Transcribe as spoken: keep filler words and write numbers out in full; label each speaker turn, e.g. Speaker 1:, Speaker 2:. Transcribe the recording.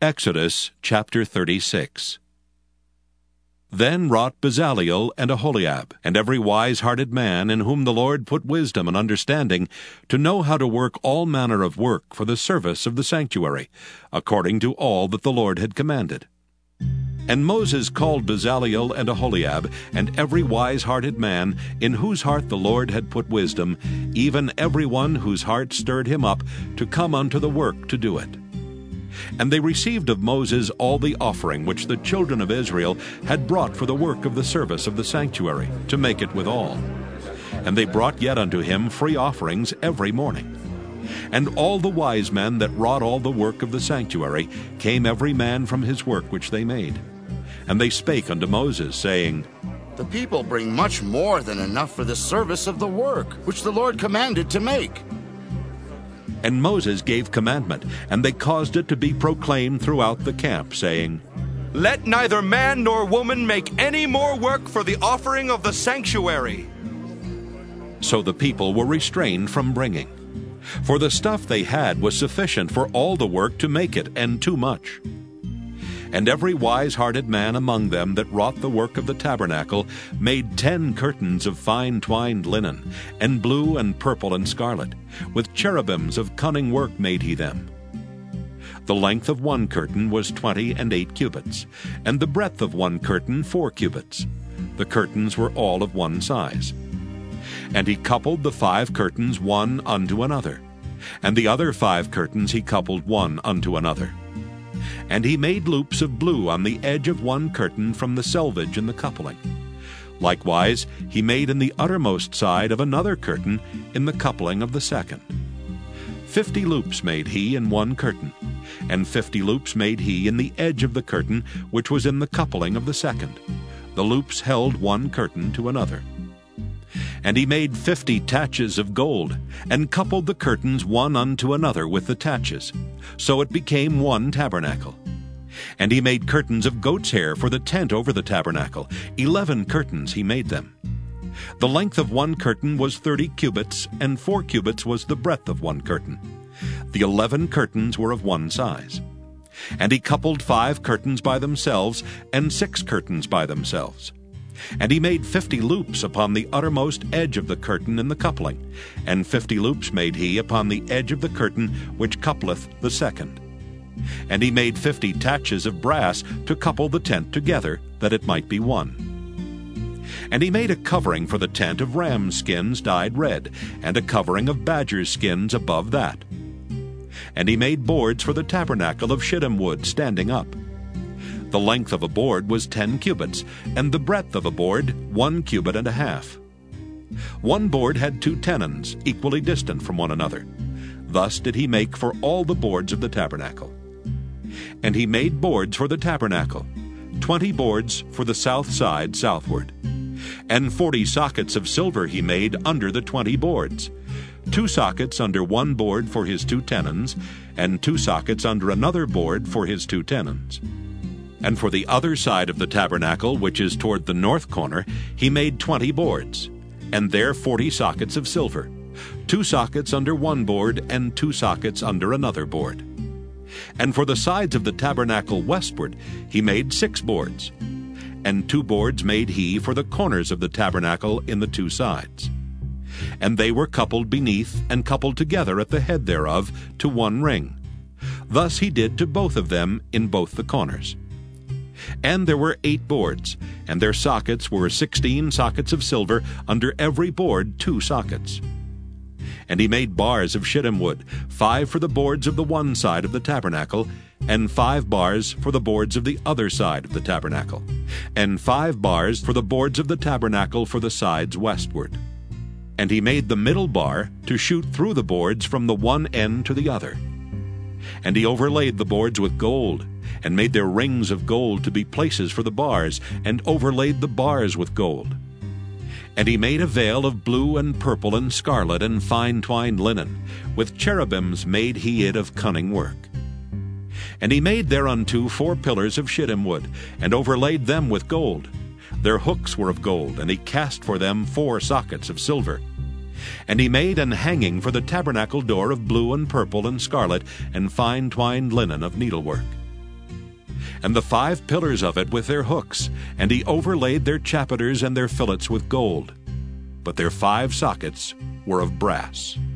Speaker 1: Exodus chapter thirty-six. Then wrought Bezaleel and Aholiab, and every wise-hearted man in whom the Lord put wisdom and understanding, to know how to work all manner of work for the service of the sanctuary, according to all that the Lord had commanded. And Moses called Bezaleel and Aholiab, and every wise-hearted man, in whose heart the Lord had put wisdom, even every one whose heart stirred him up, to come unto the work to do it. And they received of Moses all the offering which the children of Israel had brought for the work of the service of the sanctuary, to make it withal. And they brought yet unto him free offerings every morning. And all the wise men that wrought all the work of the sanctuary came every man from his work which they made. And they spake unto Moses, saying,
Speaker 2: The people bring much more than enough for the service of the work which the Lord commanded to make.
Speaker 1: And Moses gave commandment, and they caused it to be proclaimed throughout the camp, saying,
Speaker 3: Let neither man nor woman make any more work for the offering of the sanctuary.
Speaker 1: So the people were restrained from bringing. For the stuff they had was sufficient for all the work to make it, and too much. And every wise-hearted man among them that wrought the work of the tabernacle made ten curtains of fine twined linen, and blue and purple and scarlet. With cherubims of cunning work made he them. The length of one curtain was twenty and eight cubits, and the breadth of one curtain four cubits. The curtains were all of one size. And he coupled the five curtains one unto another, and the other five curtains he coupled one unto another. And he made loops of blue on the edge of one curtain from the selvage in the coupling. Likewise he made in the uttermost side of another curtain in the coupling of the second. Fifty loops made he in one curtain, and fifty loops made he in the edge of the curtain which was in the coupling of the second. The loops held one curtain to another. And he made fifty taches of gold, and coupled the curtains one unto another with the taches. So it became one tabernacle. And he made curtains of goat's hair for the tent over the tabernacle. Eleven curtains he made them. The length of one curtain was thirty cubits, and four cubits was the breadth of one curtain. The eleven curtains were of one size. And he coupled five curtains by themselves, and six curtains by themselves. And he made fifty loops upon the uttermost edge of the curtain in the coupling, and fifty loops made he upon the edge of the curtain which coupleth the second. And he made fifty taches of brass to couple the tent together, that it might be one. And he made a covering for the tent of rams' skins dyed red, and a covering of badgers' skins above that. And he made boards for the tabernacle of shittim wood standing up. The length of a board was ten cubits, and the breadth of a board one cubit and a half. One board had two tenons, equally distant from one another. Thus did he make for all the boards of the tabernacle. And he made boards for the tabernacle, twenty boards for the south side southward. And forty sockets of silver he made under the twenty boards, two sockets under one board for his two tenons, and two sockets under another board for his two tenons. And for the other side of the tabernacle, which is toward the north corner, he made twenty boards, and there forty sockets of silver, two sockets under one board, and two sockets under another board. And for the sides of the tabernacle westward he made six boards, and two boards made he for the corners of the tabernacle in the two sides. And they were coupled beneath, and coupled together at the head thereof, to one ring. Thus he did to both of them in both the corners. And there were eight boards, and their sockets were sixteen sockets of silver, under every board two sockets. And he made bars of shittim wood, five for the boards of the one side of the tabernacle, and five bars for the boards of the other side of the tabernacle, and five bars for the boards of the tabernacle for the sides westward. And he made the middle bar to shoot through the boards from the one end to the other. And he overlaid the boards with gold, and made their rings of gold to be places for the bars, and overlaid the bars with gold. And he made a veil of blue and purple and scarlet and fine twined linen, with cherubims made he it of cunning work. And he made thereunto four pillars of shittim wood, and overlaid them with gold. Their hooks were of gold, and he cast for them four sockets of silver. And he made an hanging for the tabernacle door of blue and purple and scarlet and fine twined linen of needlework. and the five pillars of it with their hooks, and he overlaid their chapiters and their fillets with gold. But their five sockets were of brass.